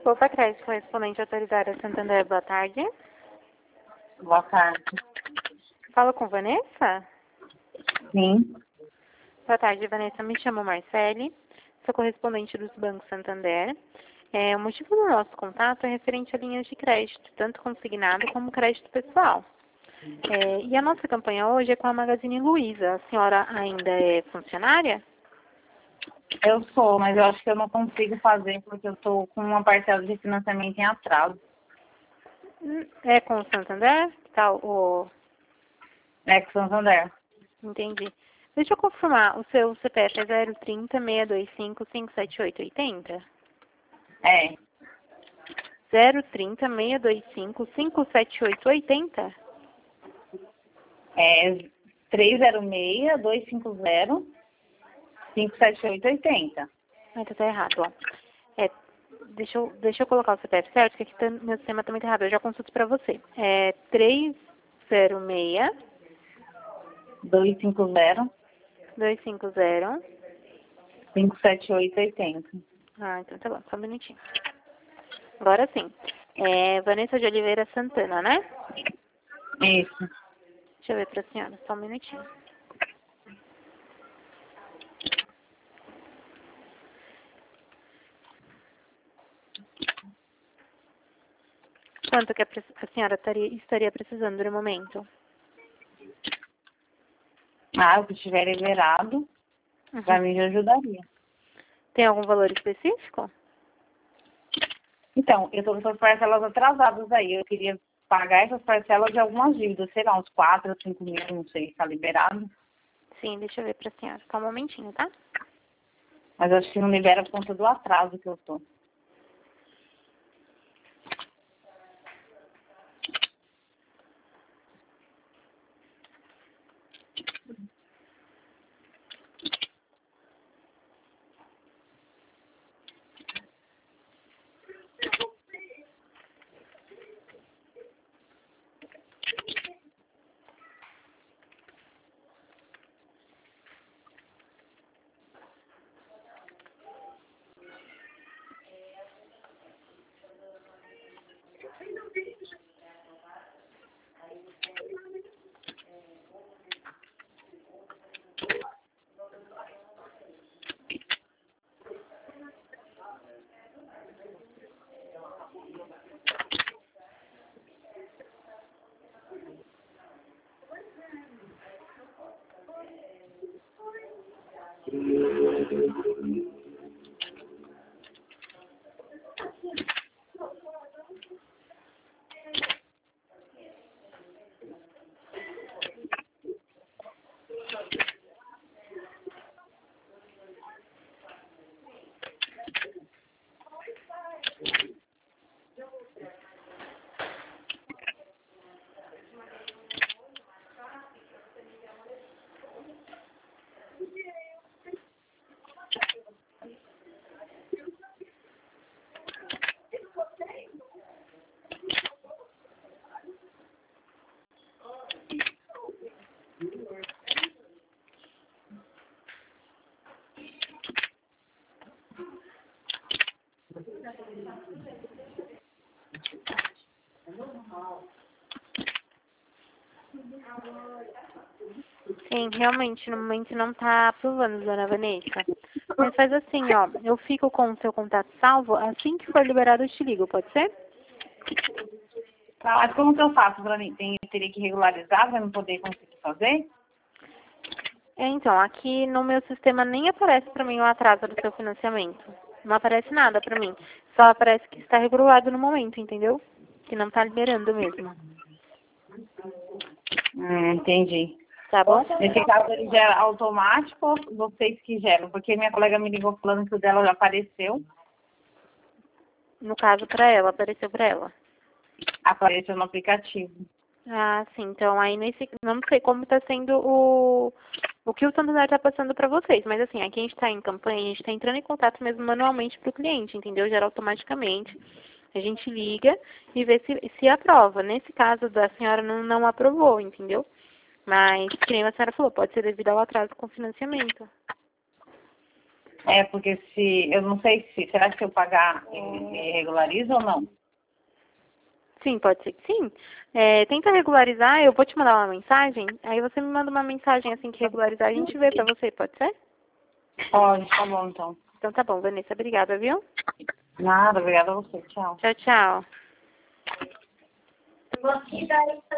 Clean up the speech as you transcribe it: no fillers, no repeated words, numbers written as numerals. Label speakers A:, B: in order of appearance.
A: Opa, crédito correspondente autorizada Santander, boa tarde.
B: Boa tarde.
A: Fala com Vanessa?
B: Sim.
A: Boa tarde, Vanessa. Me chamo Marcele, sou correspondente dos bancos Santander. O motivo do nosso contato é referente a linhas de crédito, tanto consignado como crédito pessoal. E a nossa campanha hoje é com a Magazine Luiza. A senhora ainda é funcionária?
B: Eu sou, mas eu acho que eu não consigo fazer porque eu estou com uma parcela de financiamento em atraso.
A: É com o Santander?
B: É com o Santander.
A: Entendi. Deixa eu confirmar, o seu CPF é 030 625 578 80?
B: É.
A: 030 625 578 80?
B: É 306-250-578-80.
A: Ah, então tá errado, ó. Deixa eu colocar o CPF certo, porque aqui meu sistema tá muito errado. Eu já consulto pra você. É 306
B: 250
A: 250.
B: 578-80.
A: Ah, então tá bom, só um minutinho. Agora sim. Vanessa de Oliveira Santana, né?
B: Isso.
A: Deixa eu ver pra senhora, só um minutinho. Quanto que a senhora estaria precisando no momento?
B: O que estiver liberado, pra mim já ajudaria.
A: Tem algum valor específico?
B: Então, eu estou com essas parcelas atrasadas aí. Eu queria pagar essas parcelas de algumas dívidas, sei lá, uns 4 ou 5 mil, não sei, está liberado.
A: Sim, deixa eu ver pra senhora. Só um momentinho, tá?
B: Mas acho que não libera por conta do atraso que eu estou.
A: Sim, realmente, no momento não tá aprovando, dona Vanessa. Mas faz assim, ó, eu fico com o seu contato salvo, assim que for liberado eu te ligo, pode ser?
B: Mas como que eu faço para mim? Teria que regularizar para não poder conseguir fazer?
A: Então, aqui no meu sistema nem aparece pra mim o atraso do seu financiamento. Não aparece nada pra mim. Só aparece que está regulado no momento, entendeu? Que não tá liberando mesmo.
B: Entendi.
A: Tá bom?
B: Nesse caso, ele gera automático ou vocês que geram? Porque minha colega me ligou falando que o dela já apareceu.
A: No caso, pra ela, apareceu pra ela.
B: Apareceu no aplicativo.
A: Ah, sim. Então, aí não sei como está sendo o que o Santander está passando para vocês. Mas, assim, aqui a gente está em campanha, a gente está entrando em contato mesmo manualmente para o cliente, entendeu? Gera automaticamente. A gente liga e vê se aprova. Nesse caso da senhora não aprovou, entendeu? Mas, que nem a senhora falou, pode ser devido ao atraso com o financiamento.
B: É, porque se, eu não sei se, será que se eu pagar, ele regulariza ou não?
A: Sim, pode ser que sim. Tenta regularizar, eu vou te mandar uma mensagem, aí você me manda uma mensagem assim que regularizar, a gente vê pra você, pode ser?
B: Pode, tá bom então.
A: Então tá bom, Vanessa, obrigada, viu?
B: Nada, obrigada a você, tchau.
A: Tchau, tchau.